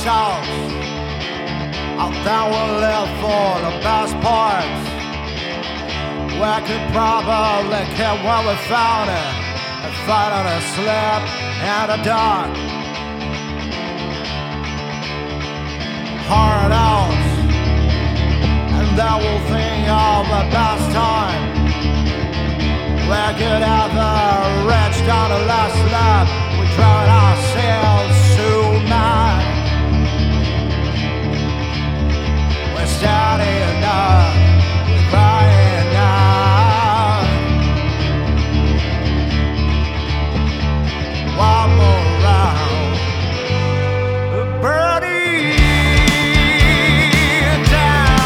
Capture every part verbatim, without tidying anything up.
house. I thought we live for the best parts. We could probably keep what we found it and fight on a slip in the dark. Hard out, and then we'll think of the best time. We could have the rich down the last lap. We drown ourselves so mad. We're standing up, we're crying out. One more round, burning down.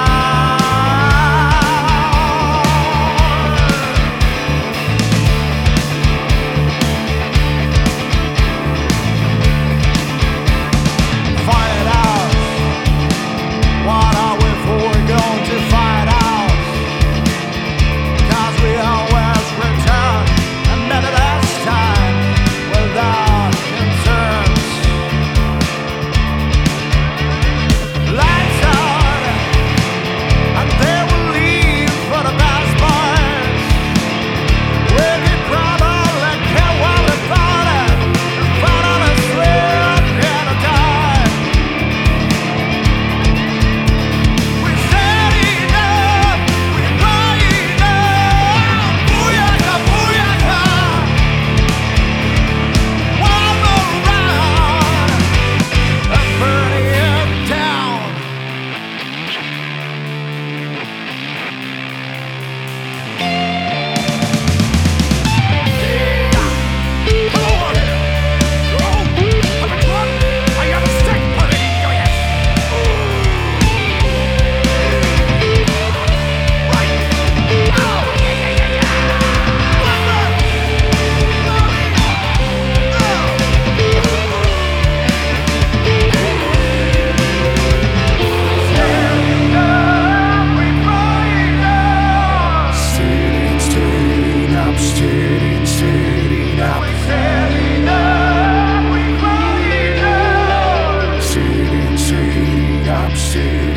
Find it out. What are we for? We're going to find out. 'Cause we always return, and maybe this time without concerns. Lights out, and they will leave for the best parts. We could probably care what about it and find out a slip in the dark. We're standing up, we're crying out. Booyaka, booyaka. One more round, and burning it down. Come on here. Go. Have a club. I got a stick. Put it in your ass. Right. Oh, yeah, yeah, yeah, yeah. Standing up, we're crying out. Standing, standing up, standing, standing up, We're standing up, we're crying out. standing, standing up, standing.